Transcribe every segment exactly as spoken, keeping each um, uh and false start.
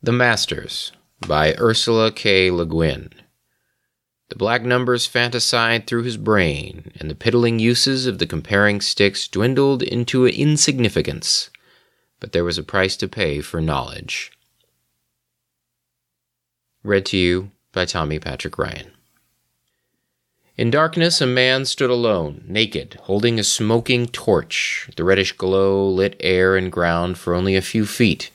The Masters by Ursula K. Le Guin. The black numbers fantasized through his brain, and the piddling uses of the comparing sticks dwindled into insignificance. But there was a price to pay for knowledge. Read to you by Tommy Patrick Ryan. In darkness, a man stood alone, naked, holding a smoking torch. The reddish glow lit air and ground for only a few feet.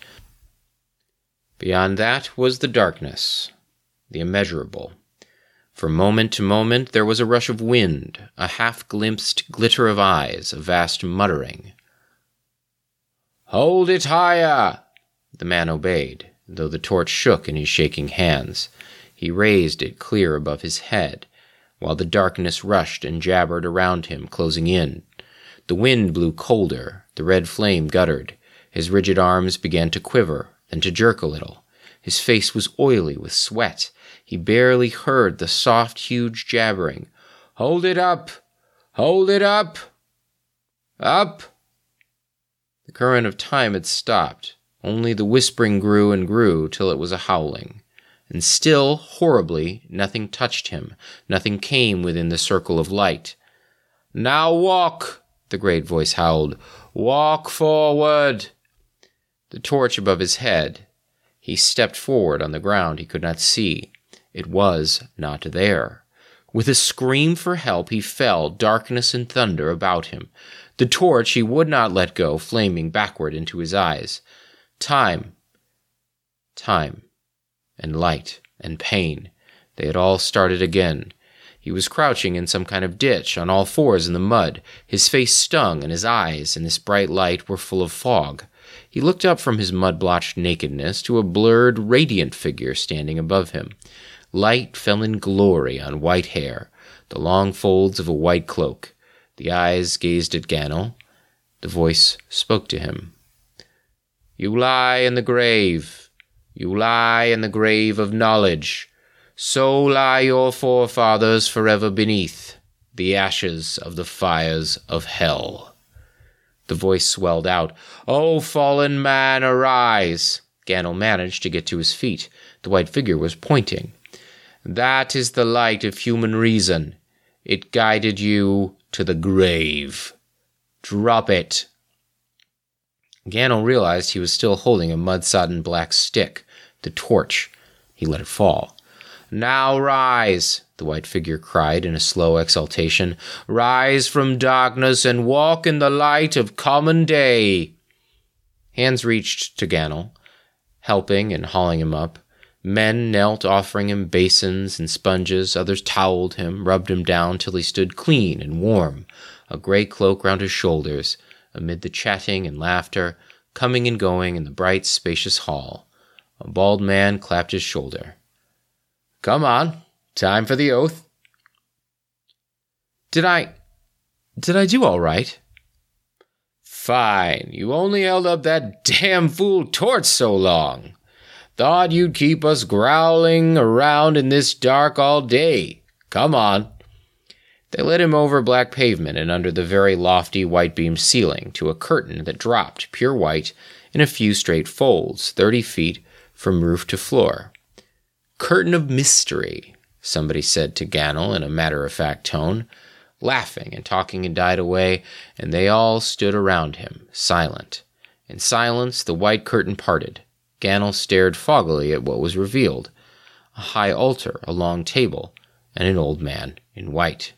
Beyond that was the darkness, the immeasurable. From moment to moment there was a rush of wind, a half-glimpsed glitter of eyes, a vast muttering. "Hold it higher!" The man obeyed, though the torch shook in his shaking hands. He raised it clear above his head, while the darkness rushed and jabbered around him, closing in. The wind blew colder, the red flame guttered. His rigid arms began to quiver, then to jerk a little. His face was oily with sweat. He barely heard the soft, huge jabbering. "Hold it up! Hold it up! Up!" The current of time had stopped. Only the whispering grew and grew till it was a howling. And still, horribly, nothing touched him. Nothing came within the circle of light. "Now walk!" the great voice howled. "Walk forward!" The torch above his head. He stepped forward on the ground he could not see. It was not there. With a scream for help he fell, darkness and thunder about him. The torch he would not let go, flaming backward into his eyes. Time. Time. And light. And pain. They had all started again. He was crouching in some kind of ditch, on all fours in the mud. His face stung, and his eyes, in this bright light, were full of fog. He looked up from his mud-blotched nakedness to a blurred, radiant figure standing above him. Light fell in glory on white hair, the long folds of a white cloak. The eyes gazed at Ganel. The voice spoke to him. "You lie in the grave. You lie in the grave of knowledge. So lie your forefathers forever beneath the ashes of the fires of hell." The voice swelled out. "O fallen man, arise!" Ganel managed to get to his feet. The white figure was pointing. "That is the light of human reason. It guided you to the grave. Drop it." Ganel realized he was still holding a mud-sodden black stick, the torch. He let it fall. "Now rise!" the white figure cried in a slow exultation. "Rise from darkness and walk in the light of common day." Hands reached to Ganel, helping and hauling him up. Men knelt, offering him basins and sponges. Others toweled him, rubbed him down till he stood clean and warm, a gray cloak round his shoulders, amid the chatting and laughter, coming and going in the bright, spacious hall. A bald man clapped his shoulder. "Come on, time for the oath." Did I... Did I do all right? "Fine. You only held up that damn fool torch so long. Thought you'd keep us growling around in this dark all day. Come on." They led him over black pavement and under the very lofty white-beamed ceiling to a curtain that dropped, pure white, in a few straight folds, thirty feet from roof to floor. "Curtain of mystery," somebody said to Ganel in a matter-of-fact tone. Laughing and talking had died away, and they all stood around him, silent. In silence, the white curtain parted. Ganel stared foggily at what was revealed. A high altar, a long table, and an old man in white.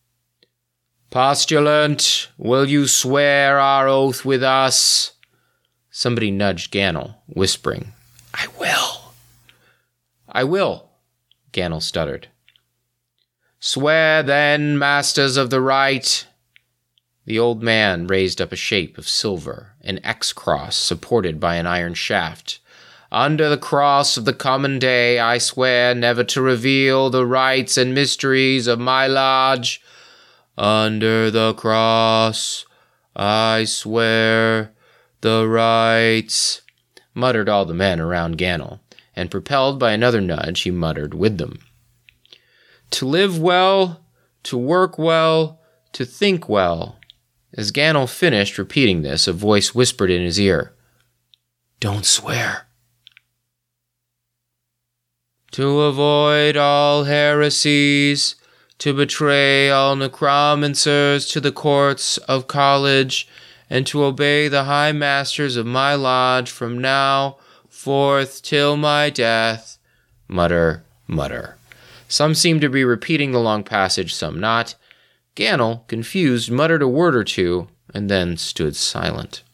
"Postulant, will you swear our oath with us?" Somebody nudged Ganel, whispering, "I will." "I will," Ganel stuttered. "Swear then, masters of the right." The old man raised up a shape of silver, an X-cross supported by an iron shaft. "Under the cross of the common day, I swear never to reveal the rites and mysteries of my lodge. Under the cross, I swear the rites," muttered all the men around Ganel, and propelled by another nudge, he muttered with them. "To live well, to work well, to think well." As Ganel finished repeating this, a voice whispered in his ear, "Don't swear." to avoid all heresies, to betray all necromancers to the courts of college, and to obey the high masters of my lodge from now forth till my death. Mutter, mutter. Some seemed to be repeating the long passage, some not. Gannel, confused, muttered a word or two, and then stood silent.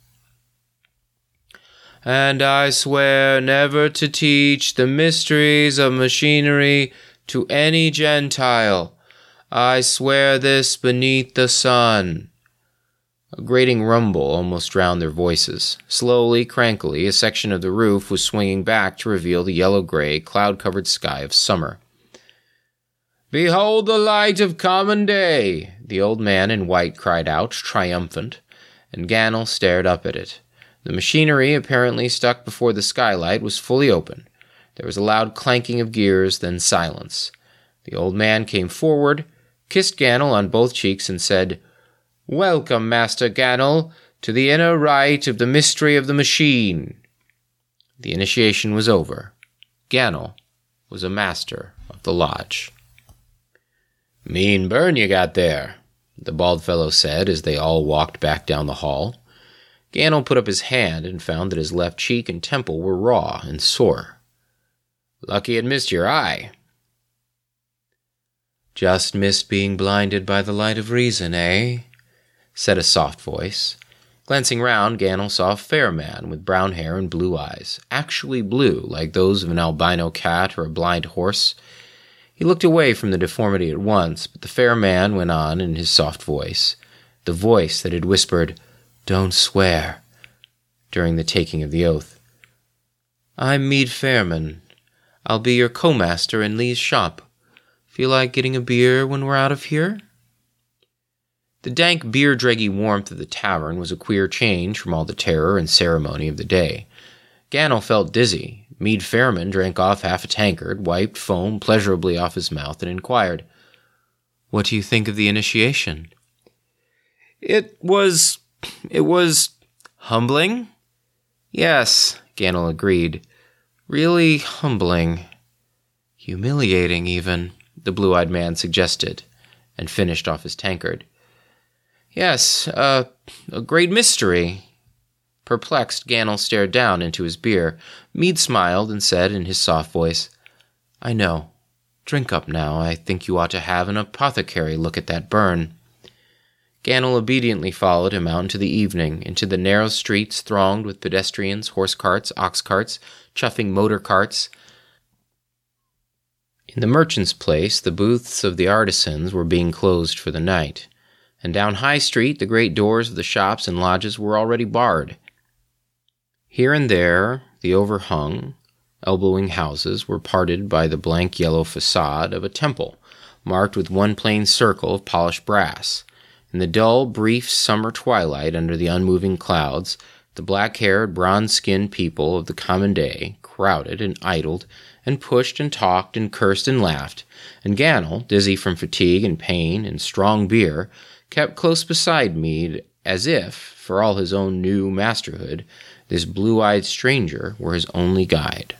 And I swear never to teach the mysteries of machinery to any Gentile. I swear this beneath the sun. A grating rumble almost drowned their voices. Slowly, crankily, a section of the roof was swinging back to reveal the yellow-gray, cloud-covered sky of summer. "Behold the light of common day!" the old man in white cried out, triumphant, and Gannel stared up at it. The machinery, apparently stuck before the skylight, was fully open. There was a loud clanking of gears, then silence. The old man came forward, kissed Gannel on both cheeks, and said, "Welcome, Master Gannel, to the inner rite of the mystery of the machine." The initiation was over. Gannel was a master of the lodge. "Mean burn you got there," the bald fellow said as they all walked back down the hall. Gannel put up his hand and found that his left cheek and temple were raw and sore. "Lucky it missed your eye." "Just missed being blinded by the light of reason, eh?" said a soft voice. Glancing round, Gannel saw a fair man with brown hair and blue eyes, actually blue, like those of an albino cat or a blind horse. He looked away from the deformity at once, but the fair man went on in his soft voice, the voice that had whispered, "Don't swear," during the taking of the oath. "I'm Meade Fairman. I'll be your co-master in Lee's shop. Feel like getting a beer when we're out of here?" The dank, beer-dreggy warmth of the tavern was a queer change from all the terror and ceremony of the day. Gannel felt dizzy. Meade Fairman drank off half a tankard, wiped foam pleasurably off his mouth, and inquired, "What do you think of the initiation?" It was... it was... humbling?" "Yes," Gannel agreed. "Really humbling. Humiliating, even," the blue-eyed man suggested, and finished off his tankard. "Yes, uh, a great mystery." Perplexed, Gannel stared down into his beer. Meade smiled and said in his soft voice, "I know. Drink up now. I think you ought to have an apothecary look at that burn." Gannel obediently followed him out into the evening, into the narrow streets thronged with pedestrians, horse-carts, ox-carts, chuffing motor-carts. In the merchant's place, the booths of the artisans were being closed for the night, and down High Street the great doors of the shops and lodges were already barred. Here and there, the overhung, elbowing houses were parted by the blank yellow facade of a temple, marked with one plain circle of polished brass. In the dull, brief summer twilight under the unmoving clouds, the black-haired, bronze-skinned people of the common day crowded and idled and pushed and talked and cursed and laughed, and Gannel, dizzy from fatigue and pain and strong beer, kept close beside Meade as if, for all his own new masterhood, this blue-eyed stranger were his only guide.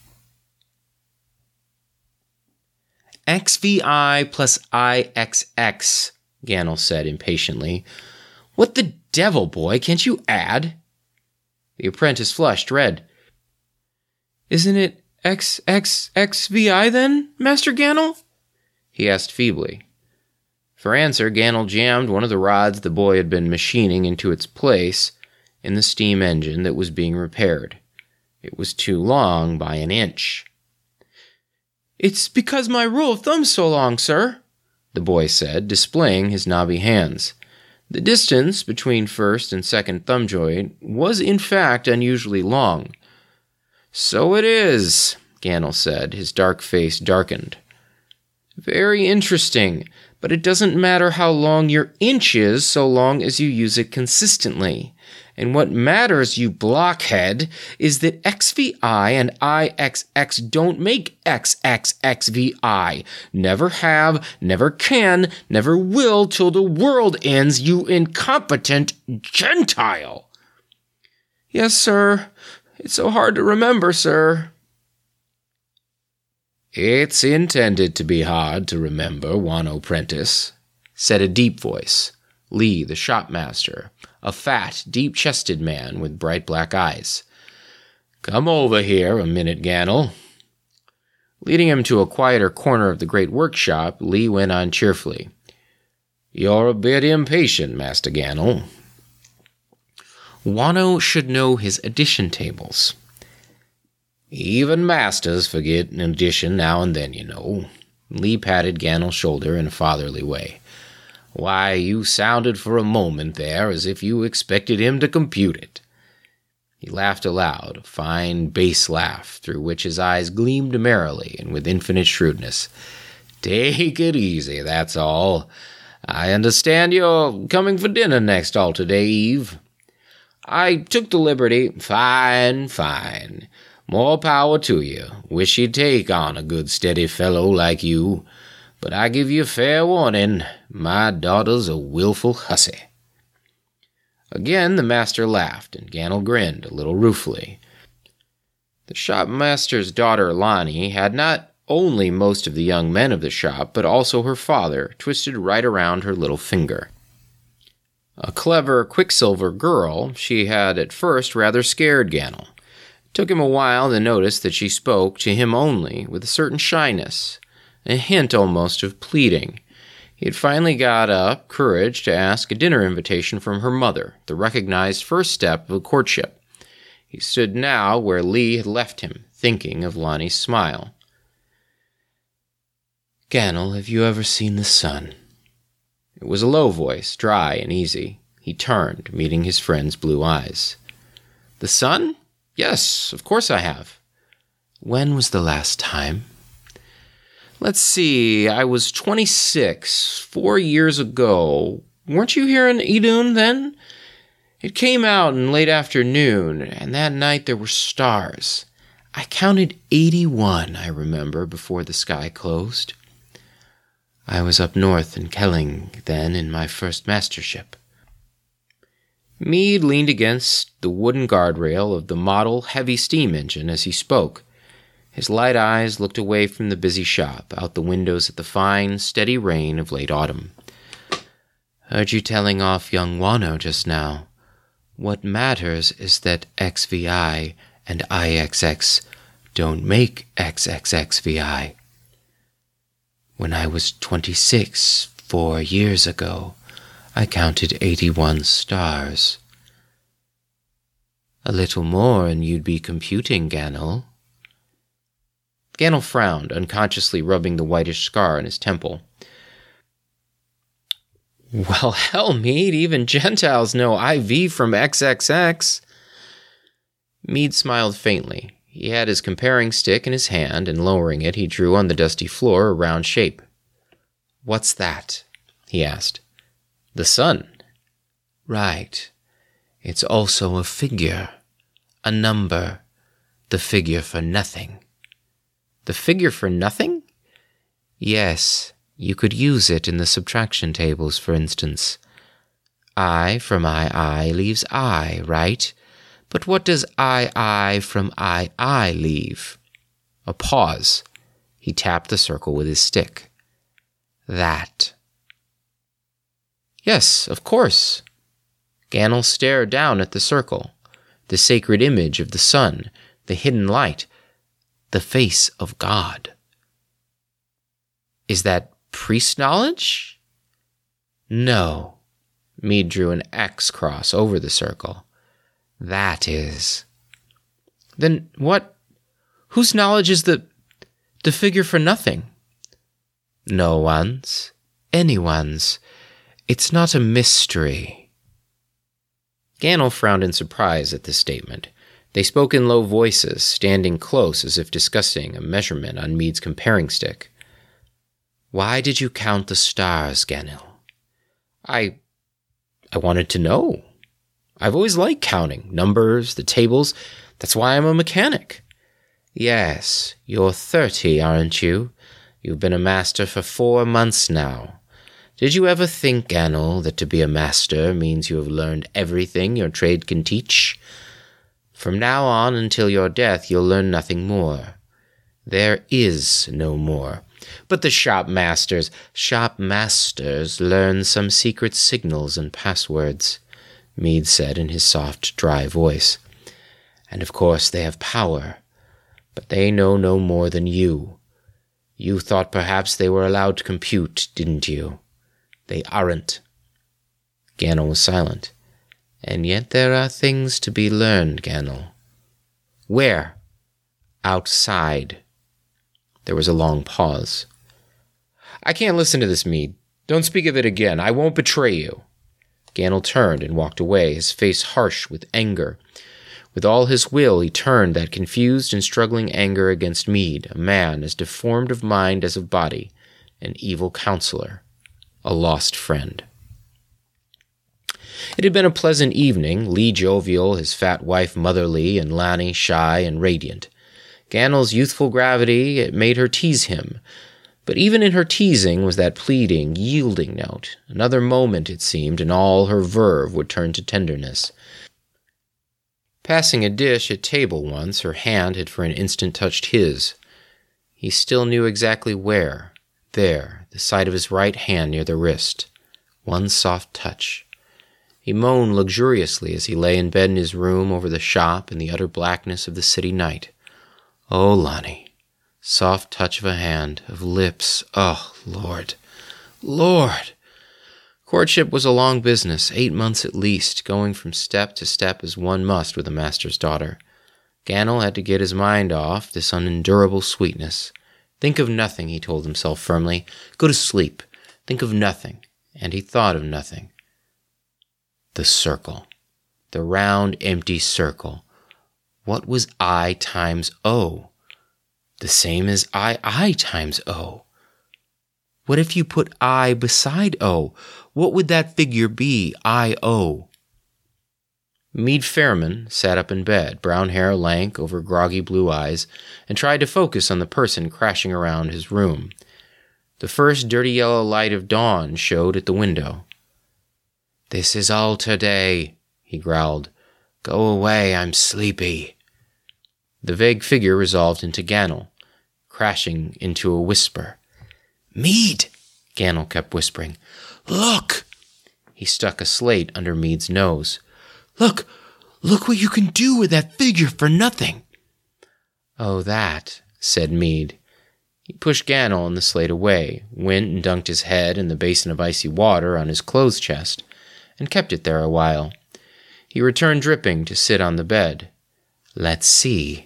X V I plus I X X, Gannel said impatiently. "What the devil, boy, can't you add?" The apprentice flushed red. "Isn't it X X X V I then, Master Gannel?" he asked feebly. For answer, Gannel jammed one of the rods the boy had been machining into its place in the steam engine that was being repaired. It was too long by an inch. "It's because my rule of thumb's so long, sir," the boy said, displaying his knobby hands. The distance between first and second thumb joint was in fact unusually long. "So it is," Gannel said, his dark face darkened. "Very interesting, but it doesn't matter how long your inch is so long as you use it consistently. And what matters, you blockhead, is that X V I and I X X don't make X X X V I. Never have, never can, never will till the world ends, you incompetent Gentile." "Yes, sir. It's so hard to remember, sir." "It's intended to be hard to remember, Wano Prentice," said a deep voice. Lee, the shopmaster, a fat, deep-chested man with bright black eyes. "Come over here a minute, Ganel." Leading him to a quieter corner of the great workshop, Lee went on cheerfully. "You're a bit impatient, Master Ganel." Wano should know his addition tables. "Even masters forget an addition now and then, you know." Lee patted Ganel's shoulder in a fatherly way. "Why, you sounded for a moment there as if you expected him to compute it." He laughed aloud, a fine bass laugh, through which his eyes gleamed merrily and with infinite shrewdness. "Take it easy, that's all. I understand you're coming for dinner next altar day eve." "I took the liberty." "Fine, fine. More power to you. Wish you'd take on a good steady fellow like you. But I give you fair warning, my daughter's a willful hussy." Again the master laughed, and Ganel grinned a little ruefully. The shopmaster's daughter, Lonnie, had not only most of the young men of the shop, but also her father, twisted right around her little finger. A clever Quicksilver girl, she had at first rather scared Ganel. It took him a while to notice that she spoke to him only with a certain shyness, a hint almost of pleading. He had finally got up courage to ask a dinner invitation from her mother, the recognized first step of a courtship. He stood now where Lee had left him, thinking of Lonnie's smile. "Ganel, have you ever seen the sun?" It was a low voice, dry and easy. He turned, meeting his friend's blue eyes. "The sun? Yes, of course I have." "When was the last time?" "Let's see, I was twenty-six, four years ago. Weren't you here in Idun then? It came out in late afternoon, and that night there were stars. I counted eighty-one, I remember, before the sky closed. I was up north in Kelling then in my first mastership." Meade leaned against the wooden guardrail of the model heavy steam engine as he spoke. His light eyes looked away from the busy shop, out the windows at the fine, steady rain of late autumn. "Heard you telling off young Wano just now. What matters is that X V I and I X X don't make X X X V I. When I was twenty-six, four years ago, I counted eighty-one stars." "A little more and you'd be computing, Ganel." Ganel frowned, unconsciously rubbing the whitish scar on his temple. "Well, hell, Meade, even Gentiles know I V from X X X. Meade smiled faintly. He had his comparing stick in his hand, and lowering it, he drew on the dusty floor a round shape. "What's that?" he asked. "The sun." "Right. It's also a figure, a number, the figure for nothing." "The figure for nothing?" "Yes, you could use it in the subtraction tables, for instance. I from I I leaves I, right? But what does I I from I I leave?" A pause. He tapped the circle with his stick. "That." "Yes, of course." Ganel stared down at the circle, the sacred image of the sun, the hidden light, the face of God. "Is that priest knowledge?" "No." Meade drew an X cross over the circle. "That is." "Then what? Whose knowledge is the... the figure for nothing?" "No one's. Anyone's. It's not a mystery." Ganel frowned in surprise at this statement. They spoke in low voices, standing close as if discussing a measurement on Meade's comparing stick. "Why did you count the stars, Ganel?" I... I wanted to know. I've always liked counting, numbers, the tables. That's why I'm a mechanic." "Yes, you're thirty, aren't you? You've been a master for four months now. Did you ever think, Ganel, that to be a master means you have learned everything your trade can teach? From now on until your death, you'll learn nothing more. There is no more. But the shop masters, shop masters learn some secret signals and passwords, Meade said in his soft, dry voice. And of course they have power, but they know no more than you. You thought perhaps they were allowed to compute, didn't you? They aren't. Gannel was silent. And yet there are things to be learned, Gannel. Where? Outside. There was a long pause. I can't listen to this, Meade. Don't speak of it again. I won't betray you. Gannel turned and walked away, his face harsh with anger. With all his will, he turned that confused and struggling anger against Meade, a man as deformed of mind as of body, an evil counselor, a lost friend. It had been a pleasant evening, Lee jovial, his fat wife motherly, and Lanny shy and radiant. Gannel's youthful gravity it made her tease him, but even in her teasing was that pleading, yielding note. Another moment, it seemed, and all her verve would turn to tenderness. Passing a dish at table once, her hand had for an instant touched his. He still knew exactly where. There, the side of his right hand near the wrist. One soft touch. He moaned luxuriously as he lay in bed in his room over the shop in the utter blackness of the city night. Oh, Lonnie. Soft touch of a hand, of lips. Oh, Lord. Lord! Courtship was a long business, eight months at least, going from step to step as one must with a master's daughter. Gannel had to get his mind off this unendurable sweetness. Think of nothing, he told himself firmly. Go to sleep. Think of nothing. And he thought of nothing. The circle. The round, empty circle. What was I times O? The same as I, I times O. What if you put I beside O? What would that figure be, I O? Meade Fairman sat up in bed, brown hair lank over groggy blue eyes, and tried to focus on the person crashing around his room. The first dirty yellow light of dawn showed at the window. This is altar day, he growled. Go away, I'm sleepy. The vague figure resolved into Gannel, crashing into a whisper. Meade, Gannel kept whispering. Look! He stuck a slate under Meade's nose. Look! Look what you can do with that figure for nothing! Oh, that, said Meade. He pushed Gannel and the slate away, went and dunked his head in the basin of icy water on his clothes chest, and kept it there a while. He returned dripping to sit on the bed. Let's see.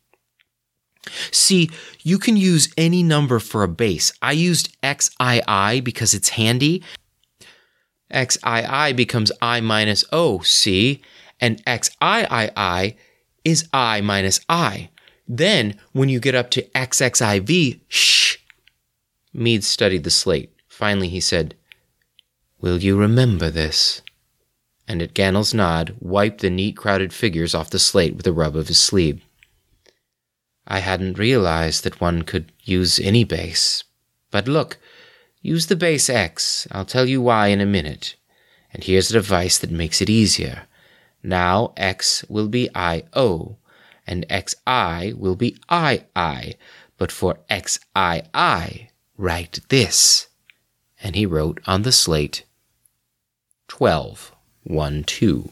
See, you can use any number for a base. I used X I I because it's handy. X I I becomes I minus O, see? And X I I I is I minus I. Then, when you get up to X X I V, shh. Meade studied the slate. Finally he said, Will you remember this? And at Gannel's nod, wiped the neat crowded figures off the slate with a rub of his sleeve. I hadn't realized that one could use any base. But look, use the base X. I'll tell you why in a minute. And here's a device that makes it easier. Now X will be I O, and X I will be I I. But for X I I, write this. And he wrote on the slate, twelve, one, two.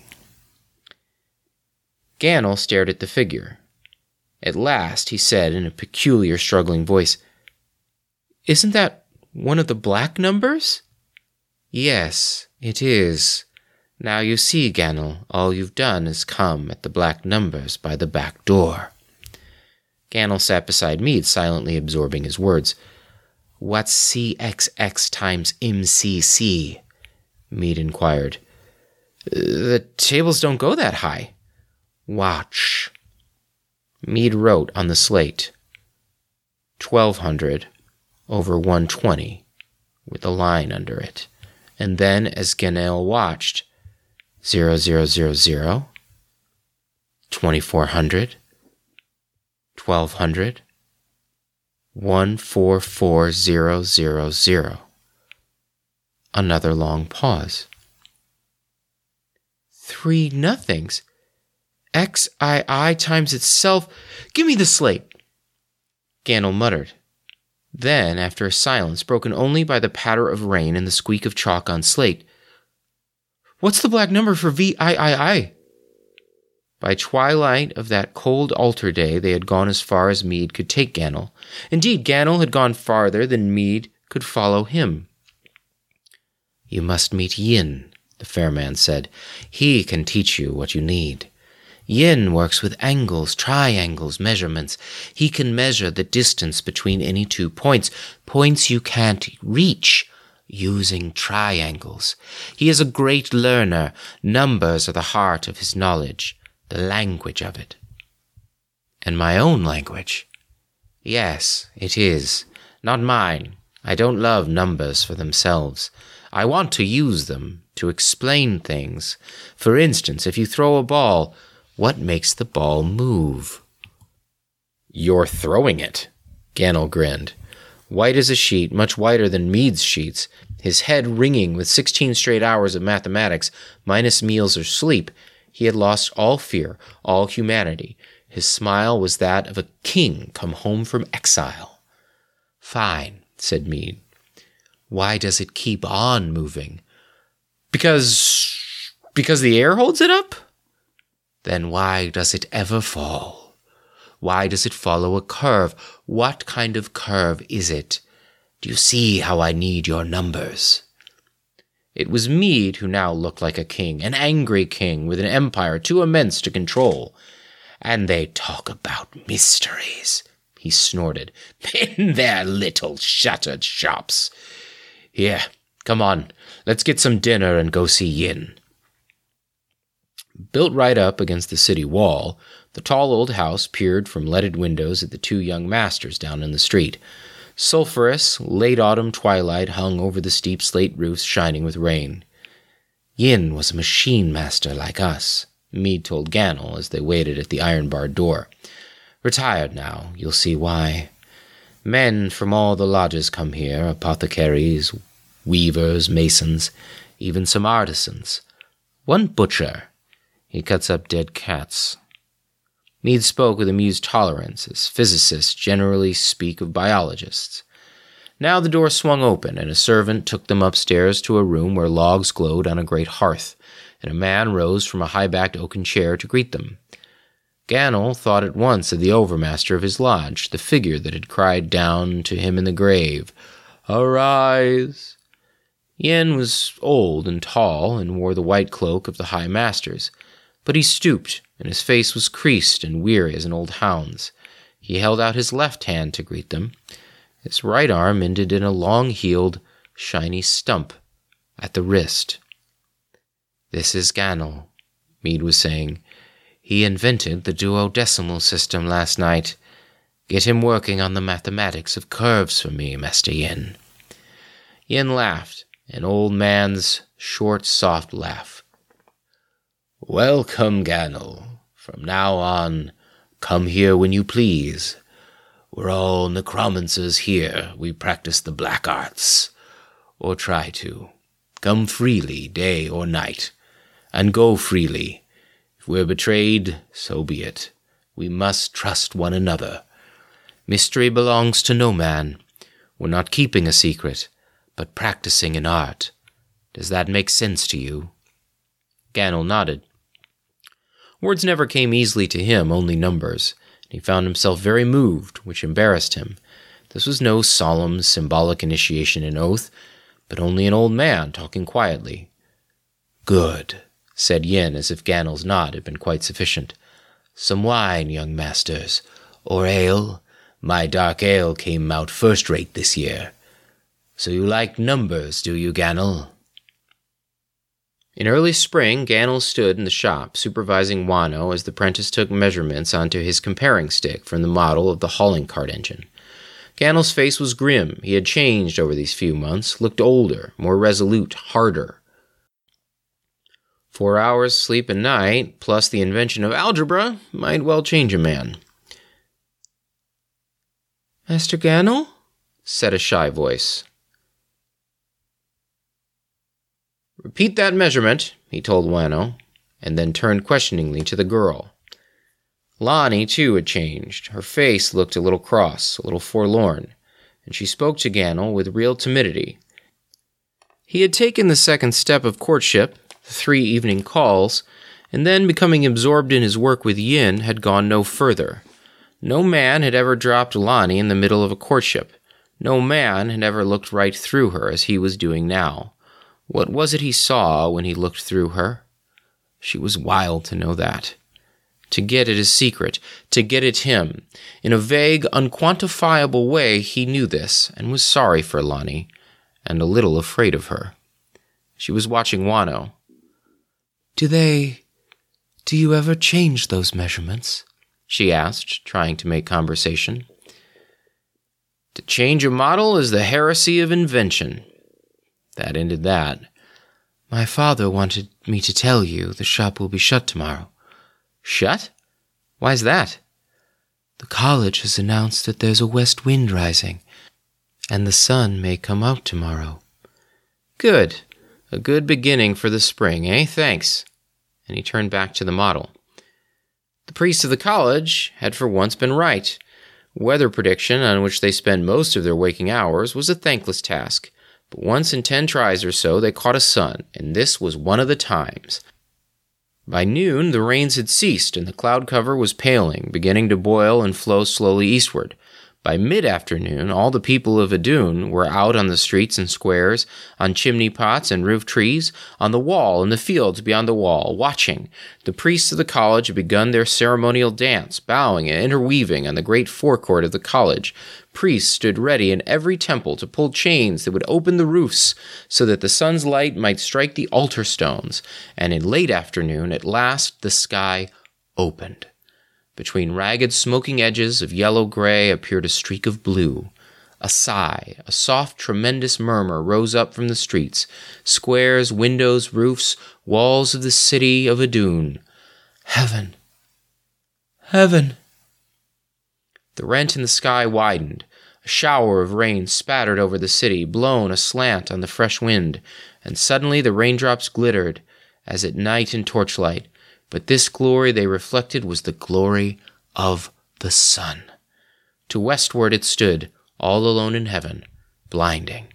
Gannel stared at the figure. At last he said in a peculiar, struggling voice, Isn't that one of the black numbers? Yes, it is. Now you see, Gannel, all you've done is come at the black numbers by the back door. Gannel sat beside Meade, silently absorbing his words. What's C X X times M C C? Meade inquired. The tables don't go that high. Watch. Meade wrote on the slate, twelve hundred over one twenty, with a line under it. And then, as Gannel watched, zero zero zero zero, twenty-four hundred, twelve hundred, one four four zero zero zero. Another long pause. Three nothings. X I I times itself. Give me the slate. Ganel muttered. Then, after a silence broken only by the patter of rain and the squeak of chalk on slate, "What's the black number for V I I I?" By twilight of that cold altar day they had gone as far as Meade could take Ganel. Indeed, Ganel had gone farther than Meade could follow him. "You must meet Yin," the fair man said. "He can teach you what you need. Yin works with angles, triangles, measurements. He can measure the distance between any two points, points you can't reach, using triangles. He is a great learner. Numbers are the heart of his knowledge, the language of it." "And my own language?" "Yes, it is. Not mine. I don't love numbers for themselves. I want to use them to explain things. For instance, if you throw a ball, what makes the ball move?" "You're throwing it," Ganel grinned. White as a sheet, much whiter than Meade's sheets, his head ringing with sixteen straight hours of mathematics, minus meals or sleep, he had lost all fear, all humanity. His smile was that of a king come home from exile. "Fine," said Meade. "Why does it keep on moving?" Because... because the air holds it up?" "Then why does it ever fall? Why does it follow a curve? What kind of curve is it? Do you see how I need your numbers?" It was Meade who now looked like a king, an angry king with an empire too immense to control. "And they talk about mysteries," he snorted, "in their little shuttered shops. Here, come on, let's get some dinner and go see Yin." Built right up against the city wall, the tall old house peered from leaded windows at the two young masters down in the street. Sulphurous, late-autumn twilight hung over the steep slate roofs shining with rain. "Yin was a machine master like us," Meade told Ganel as they waited at the iron-barred door. "Retired now, you'll see why. Men from all the lodges come here, apothecaries, weavers, masons, even some artisans. One butcher. He cuts up dead cats." Meade spoke with amused tolerance, as physicists generally speak of biologists. Now the door swung open, and a servant took them upstairs to a room where logs glowed on a great hearth, and a man rose from a high-backed oaken chair to greet them. Ganel thought at once of the overmaster of his lodge, the figure that had cried down to him in the grave, "Arise!" Yin was old and tall, and wore the white cloak of the high masters, but he stooped, and his face was creased and weary as an old hound's. He held out his left hand to greet them. His right arm ended in a long-heeled, shiny stump at the wrist. "This is Ganel," Meade was saying. "He invented the duodecimal system last night. Get him working on the mathematics of curves for me, Master Yin." Yin laughed, an old man's short, soft laugh. "Welcome, Ganel. From now on, come here when you please. We're all necromancers here. We practice the black arts. Or try to. Come freely, day or night. And go freely. If we're betrayed, so be it. We must trust one another. Mystery belongs to no man. We're not keeping a secret, but practicing an art. Does that make sense to you?" Ganel nodded. Words never came easily to him, only numbers, and he found himself very moved, which embarrassed him. This was no solemn, symbolic initiation in oath, but only an old man talking quietly. "Good," said Yin, as if Ganel's nod had been quite sufficient. "Some wine, young masters, or ale? My dark ale came out first-rate this year. So you like numbers, do you, Ganel?" In early spring, Ganel stood in the shop, supervising Wano as the apprentice took measurements onto his comparing stick from the model of the hauling cart engine. Ganel's face was grim. He had changed over these few months, looked older, more resolute, harder. Four hours sleep a night, plus the invention of algebra, might well change a man. "Master Ganel?" said a shy voice. "Repeat that measurement," he told Wano, and then turned questioningly to the girl. Lonnie, too, had changed. Her face looked a little cross, a little forlorn, and she spoke to Gannel with real timidity. He had taken the second step of courtship, the three evening calls, and then, becoming absorbed in his work with Yin, had gone no further. No man had ever dropped Lonnie in the middle of a courtship. No man had ever looked right through her as he was doing now. What was it he saw when he looked through her? She was wild to know that. To get at his secret, to get at him. In a vague, unquantifiable way, he knew this, and was sorry for Lonnie, and a little afraid of her. She was watching Wano. Do they... do you ever change those measurements? She asked, trying to make conversation. To change a model is the heresy of invention. That ended that. My father wanted me to tell you the shop will be shut tomorrow. Shut? Why's that? The college has announced that there's a west wind rising, and the sun may come out tomorrow. Good. A good beginning for the spring, eh? Thanks. And he turned back to the model. The priests of the college had for once been right. Weather prediction, on which they spend most of their waking hours, was a thankless task. But once in ten tries or so, they caught a sun, and this was one of the times. By noon, the rains had ceased, and the cloud cover was paling, beginning to boil and flow slowly eastward. By mid-afternoon, all the people of Adun were out on the streets and squares, on chimney pots and roof trees, on the wall and the fields beyond the wall, watching. The priests of the college had begun their ceremonial dance, bowing and interweaving on the great forecourt of the college. Priests stood ready in every temple to pull chains that would open the roofs so that the sun's light might strike the altar stones, and in late afternoon, at last, the sky opened. Between ragged, smoking edges of yellow-gray appeared a streak of blue. A sigh, a soft, tremendous murmur rose up from the streets, squares, windows, roofs, walls of the city of Adun. Heaven! Heaven! The rent in the sky widened. A shower of rain spattered over the city, blown aslant on the fresh wind, and suddenly the raindrops glittered, as at night in torchlight. But this glory they reflected was the glory of the sun. To westward it stood, all alone in heaven, blinding.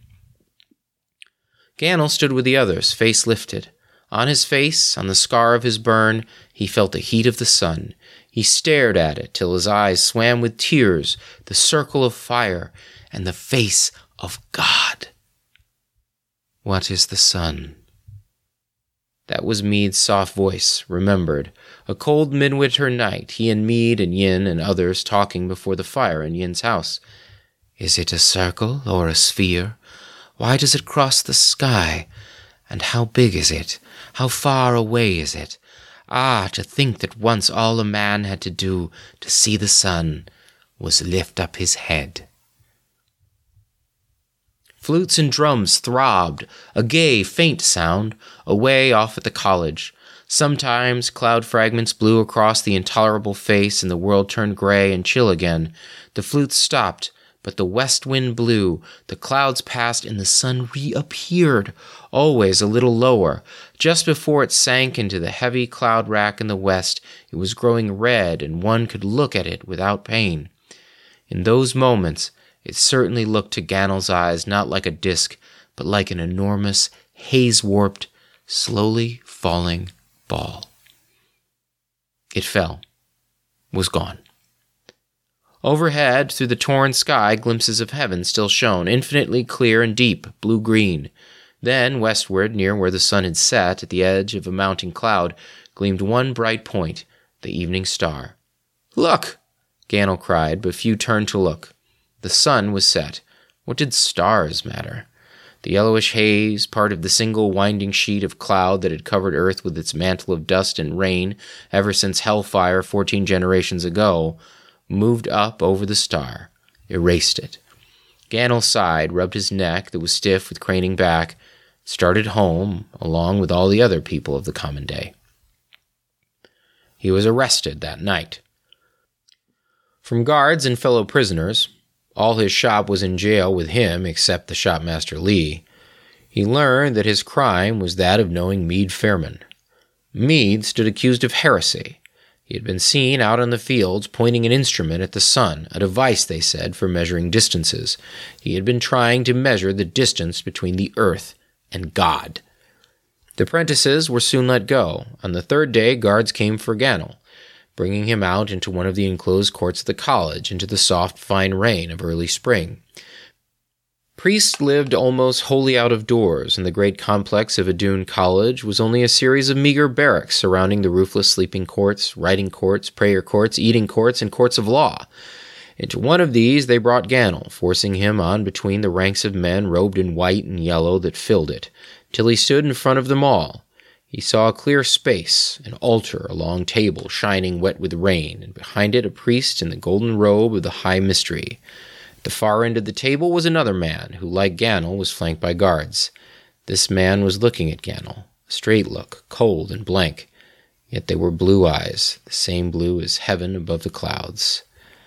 Gannel stood with the others, face lifted. On his face, on the scar of his burn, he felt the heat of the sun. He stared at it till his eyes swam with tears, the circle of fire, and the face of God. What is the sun? That was Mead's soft voice, remembered. A cold midwinter night, he and Mead and Yin and others talking before the fire in Yin's house. Is it a circle or a sphere? Why does it cross the sky? And how big is it? How far away is it? Ah, to think that once all a man had to do to see the sun was lift up his head. Flutes and drums throbbed, a gay, faint sound, away off at the college. Sometimes cloud fragments blew across the intolerable face, and the world turned gray and chill again. The flutes stopped, but the west wind blew, the clouds passed, and the sun reappeared, always a little lower. Just before it sank into the heavy cloud rack in the west, it was growing red, and one could look at it without pain. In those moments, it certainly looked to Gannel's eyes not like a disk, but like an enormous, haze-warped, slowly falling ball. It fell, was gone. Overhead, through the torn sky, glimpses of heaven still shone, infinitely clear and deep, blue-green. Then, westward, near where the sun had set, at the edge of a mounting cloud, gleamed one bright point, the evening star. "Look!" Gannel cried, but few turned to look. The sun was set. What did stars matter? The yellowish haze, part of the single winding sheet of cloud that had covered Earth with its mantle of dust and rain ever since hellfire fourteen generations ago, moved up over the star, erased it. Gannel sighed, rubbed his neck that was stiff with craning back, started home, along with all the other people of the common day. He was arrested that night. From guards and fellow prisoners, all his shop was in jail with him except the shopmaster Lee, he learned that his crime was that of knowing Mead Fairman. Mead stood accused of heresy. He had been seen out on the fields pointing an instrument at the sun, a device, they said, for measuring distances. He had been trying to measure the distance between the earth and God. The apprentices were soon let go. On the third day, guards came for Ganel, bringing him out into one of the enclosed courts of the college, into the soft, fine rain of early spring. Priests lived almost wholly out of doors, and the great complex of Idun College was only a series of meager barracks surrounding the roofless sleeping courts, writing courts, prayer courts, eating courts, and courts of law. Into one of these they brought Ganel, forcing him on between the ranks of men robed in white and yellow that filled it, till he stood in front of them all. He saw a clear space, an altar, a long table shining wet with rain, and behind it a priest in the golden robe of the high mystery. At the far end of the table was another man, who, like Ganel, was flanked by guards. This man was looking at Ganel, a straight look, cold and blank, yet they were blue eyes, the same blue as heaven above the clouds.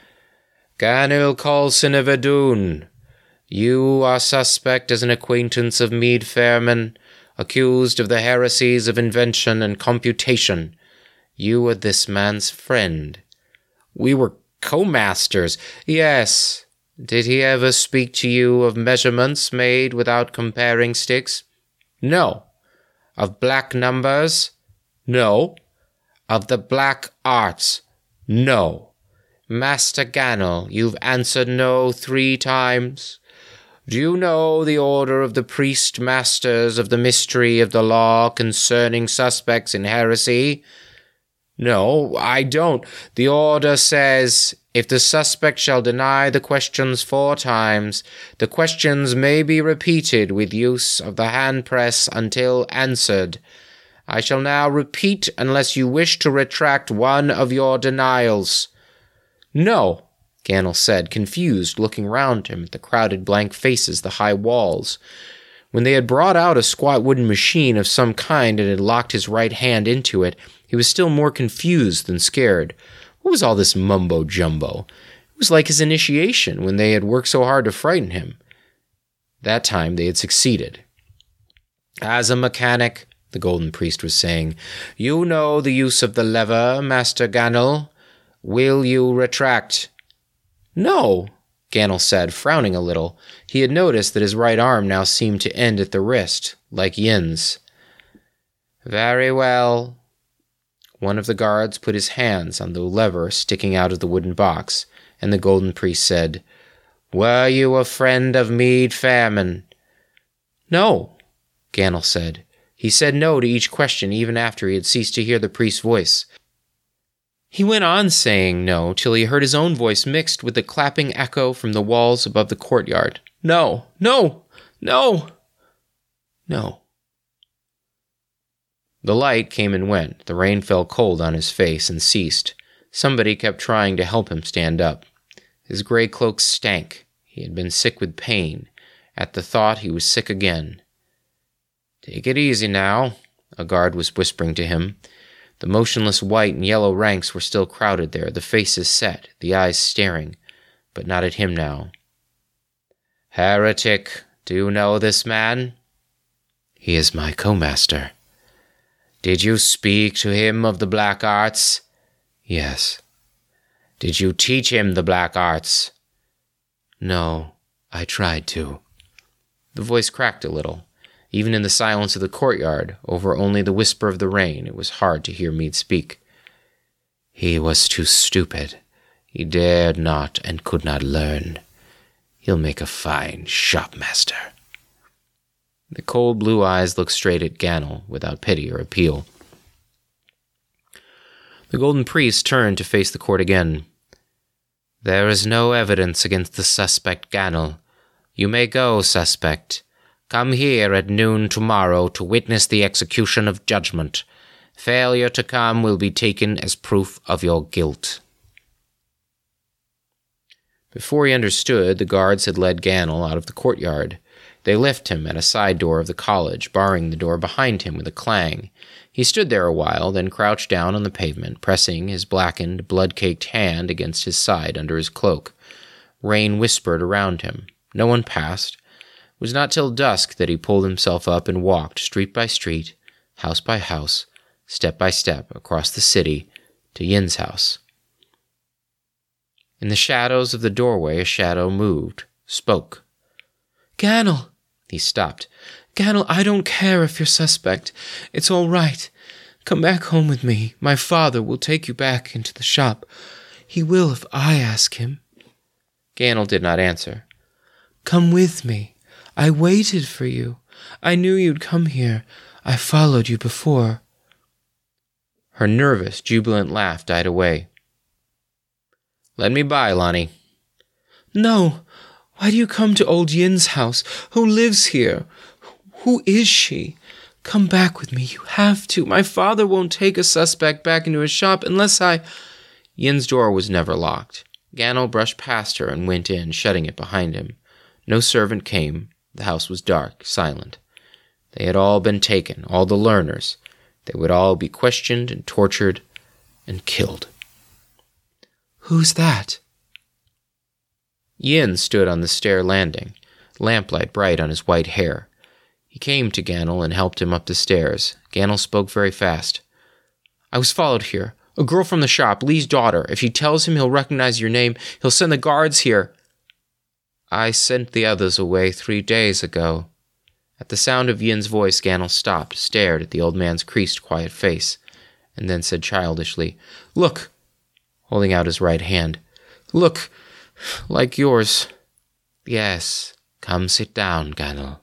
"Ganel Coulson of Idun, you are suspect as an acquaintance of Meade Fairman, accused of the heresies of invention and computation. You are this man's friend." "We were co-masters." "Yes. Did he ever speak to you of measurements made without comparing sticks?" "No." "Of black numbers?" "No." "Of the black arts?" "No." "Master Ganel, you've answered no three times. Do you know the order of the priest masters of the mystery of the law concerning suspects in heresy?" "No, I don't. The order says, if the suspect shall deny the questions four times, the questions may be repeated with use of the hand press until answered. I shall now repeat unless you wish to retract one of your denials." "No," Ganel said, confused, looking round him at the crowded blank faces, the high walls. When they had brought out a squat wooden machine of some kind and had locked his right hand into it, he was still more confused than scared. What was all this mumbo-jumbo? It was like his initiation when they had worked so hard to frighten him. That time they had succeeded. "As a mechanic," the golden priest was saying, "you know the use of the lever, Master Ganel. Will you retract?" "No," Ganel said, frowning a little. He had noticed that his right arm now seemed to end at the wrist, like Yin's. "Very well." One of the guards put his hands on the lever sticking out of the wooden box, and the golden priest said, "Were you a friend of Meade Fairman?" "No," Ganel said. He said no to each question even after he had ceased to hear the priest's voice. He went on saying no till he heard his own voice mixed with the clapping echo from the walls above the courtyard. "No, no, no, no." The light came and went. The rain fell cold on his face and ceased. Somebody kept trying to help him stand up. His gray cloak stank. He had been sick with pain. At the thought, he was sick again. "Take it easy now," a guard was whispering to him. The motionless white and yellow ranks were still crowded there, the faces set, the eyes staring, but not at him now. "Heretic, do you know this man?" "He is my co-master." "Did you speak to him of the black arts?" "Yes." "Did you teach him the black arts?" "No, I tried to." The voice cracked a little. Even in the silence of the courtyard, over only the whisper of the rain, it was hard to hear Meade speak. "He was too stupid. He dared not and could not learn. He'll make a fine shopmaster." The cold blue eyes looked straight at Ganel, without pity or appeal. The golden priest turned to face the court again. "There is no evidence against the suspect, Ganel. You may go, suspect. Come here at noon tomorrow to witness the execution of judgment. Failure to come will be taken as proof of your guilt." Before he understood, the guards had led Ganel out of the courtyard. They left him at a side door of the college, barring the door behind him with a clang. He stood there a while, then crouched down on the pavement, pressing his blackened, blood-caked hand against his side under his cloak. Rain whispered around him. No one passed. It was not till dusk that he pulled himself up and walked street by street, house by house, step by step, across the city, to Yin's house. In the shadows of the doorway, a shadow moved, spoke. "Ganel!" He stopped. "Ganel, I don't care if you're suspect. It's all right. Come back home with me. My father will take you back into the shop. He will if I ask him." Ganel did not answer. "Come with me. I waited for you. I knew you'd come here. I followed you before." Her nervous, jubilant laugh died away. "Let me by, Lonnie." "No. Why do you come to old Yin's house? Who lives here? Who is she? Come back with me. You have to. My father won't take a suspect back into his shop unless I—" Yin's door was never locked. Ganel brushed past her and went in, shutting it behind him. No servant came. The house was dark, silent. They had all been taken, all the learners. They would all be questioned and tortured and killed. "Who's that?" Yin stood on the stair landing, lamplight bright on his white hair. He came to Ganel and helped him up the stairs. Ganel spoke very fast. "I was followed here. A girl from the shop, Lee's daughter. If she tells him he'll recognize your name, he'll send the guards here." "I sent the others away three days ago." At the sound of Yin's voice, Ganel stopped, stared at the old man's creased, quiet face, and then said childishly, "Look," holding out his right hand. "Look, like yours." "Yes, come sit down, Ganel."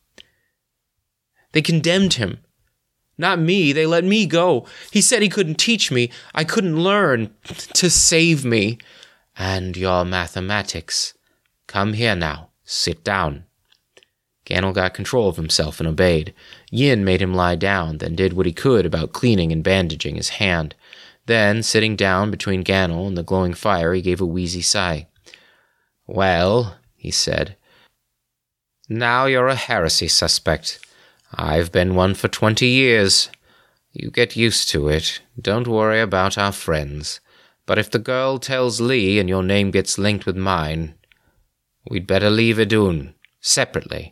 "They condemned him. Not me. They let me go. He said he couldn't teach me. I couldn't learn. To save me." "And your mathematics. Come here now. Sit down." Ganel got control of himself and obeyed. Yin made him lie down, then did what he could about cleaning and bandaging his hand. Then, sitting down between Ganel and the glowing fire, he gave a wheezy sigh. "Well," he said, "now you're a heresy suspect. I've been one for twenty years. You get used to it. Don't worry about our friends. But if the girl tells Lee and your name gets linked with mine, we'd better leave Idun, separately."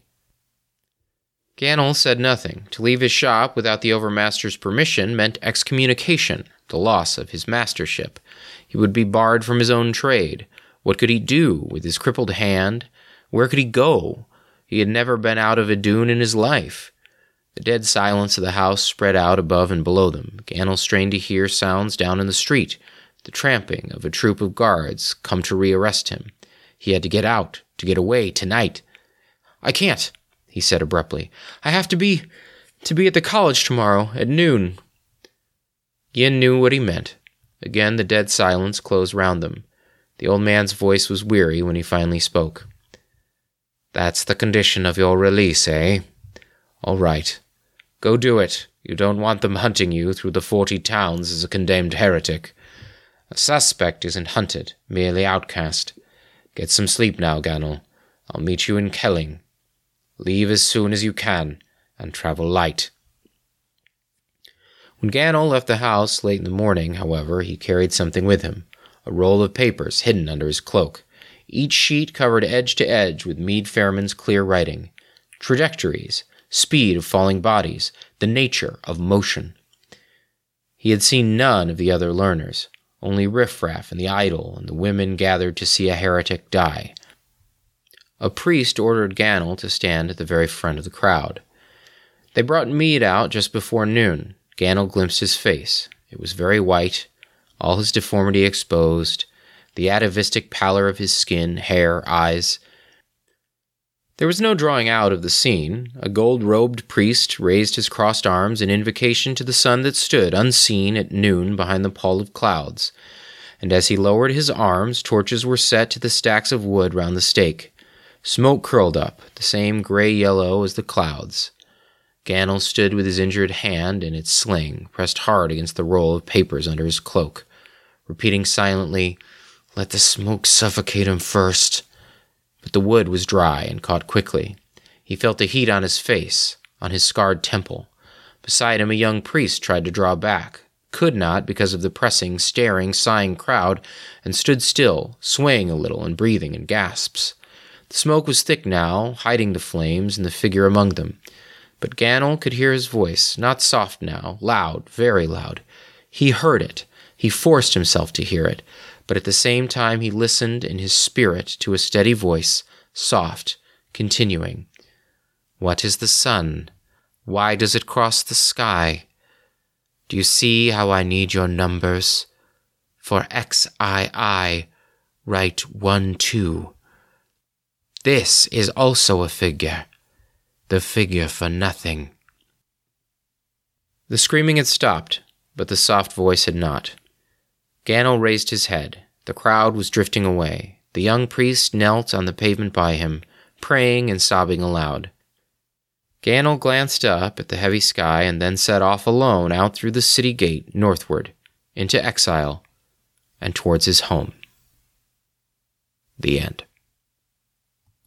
Ganel said nothing. To leave his shop without the overmaster's permission meant excommunication, the loss of his mastership. He would be barred from his own trade. What could he do with his crippled hand? Where could he go? He had never been out of Idun in his life. The dead silence of the house spread out above and below them. Ganel strained to hear sounds down in the street, the tramping of a troop of guards come to rearrest him. He had to get out, to get away, tonight. "I can't," he said abruptly. "I have to be, to be at the college tomorrow, at noon." Yin knew what he meant. Again the dead silence closed round them. The old man's voice was weary when he finally spoke. "That's the condition of your release, eh? All right. Go do it. You don't want them hunting you through the forty towns as a condemned heretic. A suspect isn't hunted, merely outcast. Get some sleep now, Ganel. I'll meet you in Kelling. Leave as soon as you can, and travel light." When Ganel left the house late in the morning, however, he carried something with him, a roll of papers hidden under his cloak. Each sheet covered edge to edge with Meade Fairman's clear writing. Trajectories, speed of falling bodies, the nature of motion. He had seen none of the other learners, only riffraff and the idle and the women gathered to see a heretic die. A priest ordered Ganel to stand at the very front of the crowd. They brought Meade out just before noon. Ganel glimpsed his face. It was very white, all his deformity exposed, the atavistic pallor of his skin, hair, eyes. There was no drawing out of the scene. A gold-robed priest raised his crossed arms in invocation to the sun that stood, unseen, at noon behind the pall of clouds. And as he lowered his arms, torches were set to the stacks of wood round the stake. Smoke curled up, the same gray-yellow as the clouds. Ganel stood with his injured hand in its sling, pressed hard against the roll of papers under his cloak, repeating silently, "Let the smoke suffocate him first." But the wood was dry and caught quickly. He felt the heat on his face, on his scarred temple. Beside him a young priest tried to draw back, could not because of the pressing, staring, sighing crowd, and stood still, swaying a little and breathing in gasps. The smoke was thick now, hiding the flames and the figure among them. But Ganel could hear his voice, not soft now, loud, very loud. He heard it. He forced himself to hear it, but at the same time he listened in his spirit to a steady voice, soft, continuing, "What is the sun? Why does it cross the sky? Do you see how I need your numbers? For X I I, write one two. This is also a figure, the figure for nothing." The screaming had stopped, but the soft voice had not. Ganel raised his head. The crowd was drifting away. The young priest knelt on the pavement by him, praying and sobbing aloud. Ganel glanced up at the heavy sky and then set off alone out through the city gate northward, into exile, and towards his home. The end.